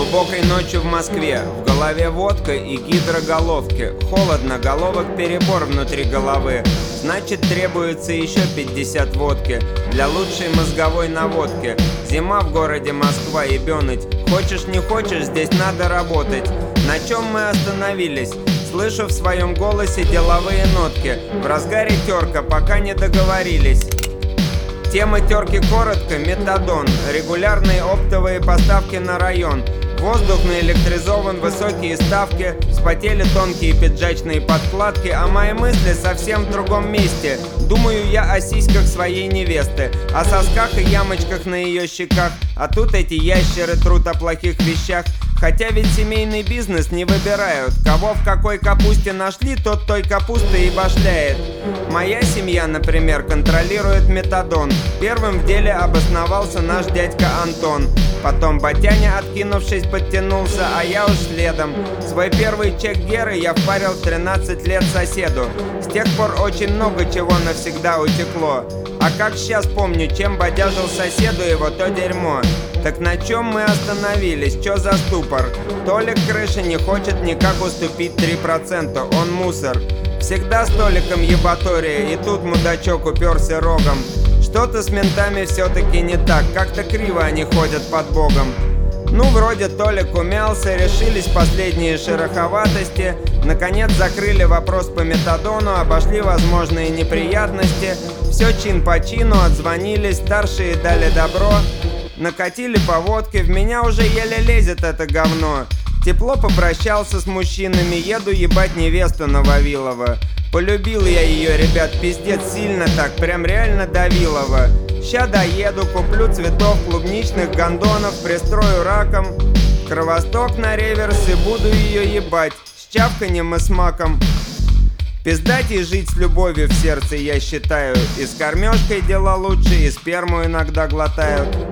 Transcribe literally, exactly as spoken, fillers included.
Глубокой ночью в Москве, в голове водка и гидроголовки. Холодно, головок перебор внутри головы. Значит, требуется еще пятьдесят водки для лучшей мозговой наводки. Зима в городе Москва, ебёныть. Хочешь не хочешь, здесь надо работать. На чем мы остановились? Слышу в своем голосе деловые нотки. В разгаре терка, пока не договорились. Тема терки коротко, метадон. Регулярные оптовые поставки на район. Воздух наэлектризован, высокие ставки. Вспотели тонкие пиджачные подкладки. А мои мысли совсем в другом месте. Думаю я о сиськах своей невесты, о сосках и ямочках на ее щеках. А тут эти ящеры трут о плохих вещах. Хотя ведь семейный бизнес не выбирают. Кого в какой капусте нашли, тот той капустой и башляет. Моя семья, например, контролирует метадон. Первым в деле обосновался наш дядька Антон. Потом Батяня, откинувшись, подтянулся, а я уж следом. Свой первый чек Геры я впарил в тринадцать лет соседу. С тех пор очень много чего навсегда утекло. А как сейчас помню, чем бодяжил соседу его то дерьмо. Так на чем мы остановились? Чё за ступор? Толик крыши не хочет никак уступить три процента, он мусор. Всегда с Толиком ебатория, и тут мудачок уперся рогом. Что-то с ментами все-таки не так, как-то криво они ходят под богом. Ну, вроде Толик умялся, решились последние шероховатости. Наконец закрыли вопрос по метадону, обошли возможные неприятности. Все чин по чину, отзвонились, старшие дали добро. Накатили по водке, в меня уже еле лезет это говно. Тепло попрощался с мужчинами, еду ебать невесту на Вавилова. Полюбил я ее, ребят, пиздец, сильно так, прям реально Давилова. Ща доеду, куплю цветов, клубничных гондонов, пристрою раком Кровосток на реверс и буду ее ебать с чавканьем и с маком. Пиздать и жить с любовью в сердце, я считаю. И с кормежкой дела лучше, и сперму иногда глотают.